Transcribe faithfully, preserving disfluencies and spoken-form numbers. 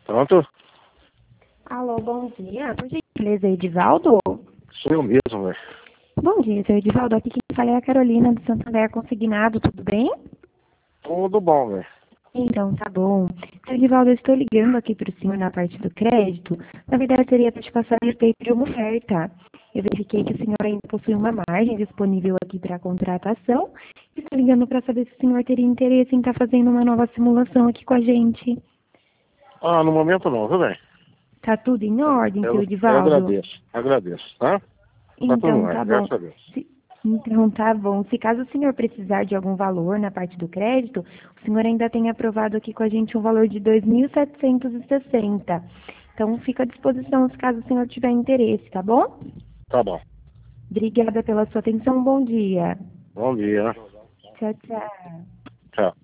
Pronto? Alô, bom dia. Por gentileza, Edivaldo? Sou eu mesmo, velho. Bom dia, seu Edivaldo. Aqui quem fala é a Carolina do Santander Consignado, tudo bem? Tudo bom, velho. Então, tá bom. Seu Edivaldo, eu estou ligando aqui para o senhor na parte do crédito. Na verdade, seria para te passar a respeito de uma oferta. Eu verifiquei que o senhor ainda possui uma margem disponível aqui para contratação. E estou ligando para saber se o senhor teria interesse em estar fazendo uma nova simulação aqui com a gente. Ah, no momento não, viu, velho? Tá tudo em ordem, seu Eu, eu Edivaldo? agradeço, agradeço, tá? Tá tudo em Então, tá ordem, bom. graças a Deus. Se- Então, tá bom. Se caso o senhor precisar de algum valor na parte do crédito, o senhor ainda tem aprovado aqui com a gente um valor de dois mil setecentos e sessenta. Então, fica à disposição se caso o senhor tiver interesse, tá bom? Tá bom. Obrigada pela sua atenção. Bom dia. Bom dia. Tchau, tchau. Tchau.